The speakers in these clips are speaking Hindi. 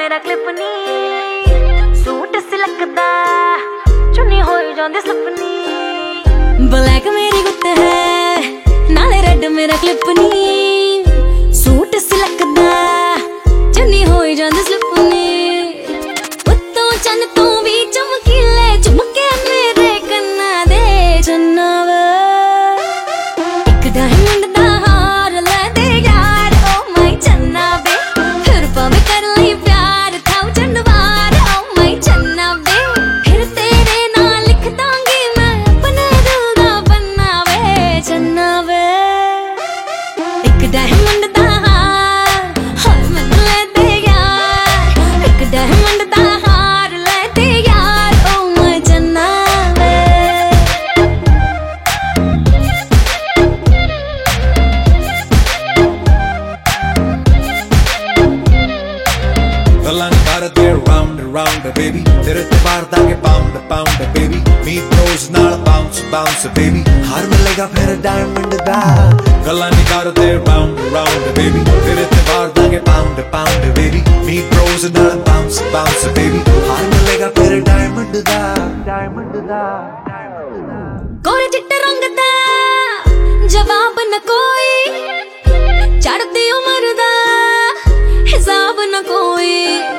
मेरा क्लिप नी सूट सिलकदा चुन्नी होई जांदी सपनी ब्लैक मेरी गुत्त है नाले रेड मेरा क्लिप नी सूट सिलकदा चुन्नी होई जांदी सपनी उत्तों चन तू भी चमकीले चमके मेरे कन्ना दे चन्ना वे एक डायमंड दा हार ले दे यार ओ माय चन्ना वे फिर पावे कर ली प्यार था चंडवार ओ माय चन्ना वे फिर तेरे नाल लिख दांगी मैं अपने दिल दा पन्ना वे चन्ना वे एक डायमंड दा हार मैं ले दे यार एक डायमंड दा हार ले दे यार ओ माय चन्ना वे गल्लां करदे round and round baby तेरे ते मारदा के pound baby meet those नाल bounce baby हार मिलेगा फिर डायमंड दा गल्लां करदे round and round baby तेरे ते मारदा के pound baby meet those नाल bounce baby हार मिलेगा फिर डायमंड दा गोरे चिट्टे रंग दा जवाब न कोई चढ़दी उम्र दा हिसाब न कोई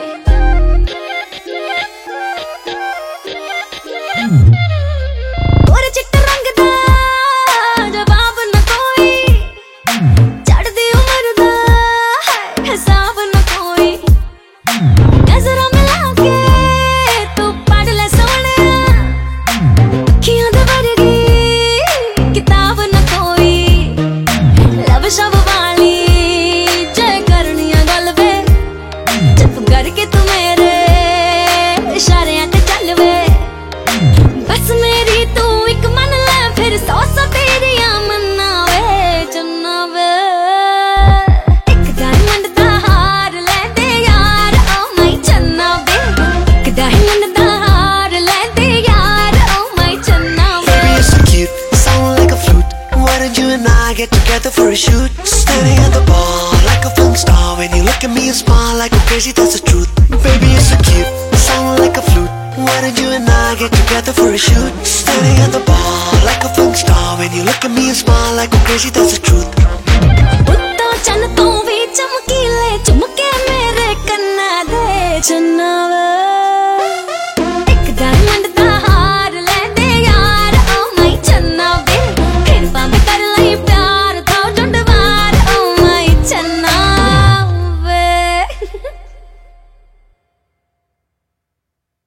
गोरे चिट्टे रंग दा जवाब न कोई चढ़दी उम्र दा हिसाब न कोई नजरां मिला के तू पढ़ ले सोहणिया अखियां दे वर्गी किताब न कोई लब शब वाली जय करनिया गल वे चुप करके तू मेरे इशारियां ते चल वे बस मेरी तू एक मन ले फिर सौ तेरियां मन्ना वे चन्ना वे एक डायमंड दा हार ले दे यार ओ माय चन्ना वे एक डायमंड दा हार ले दे यार ओ माय चन्ना वे Baby, you're so cute, sound like a flute. Why don't you and I get together for a shoot? Standing at the bar like a film star. When you look at me and smile like I'm crazy, that's the truth. Baby, you're so cute, sound like a flute. Why don't you and I get together for a shoot? Standing at the bar like a film star. When you look at me and smile like I'm crazy, that's the truth.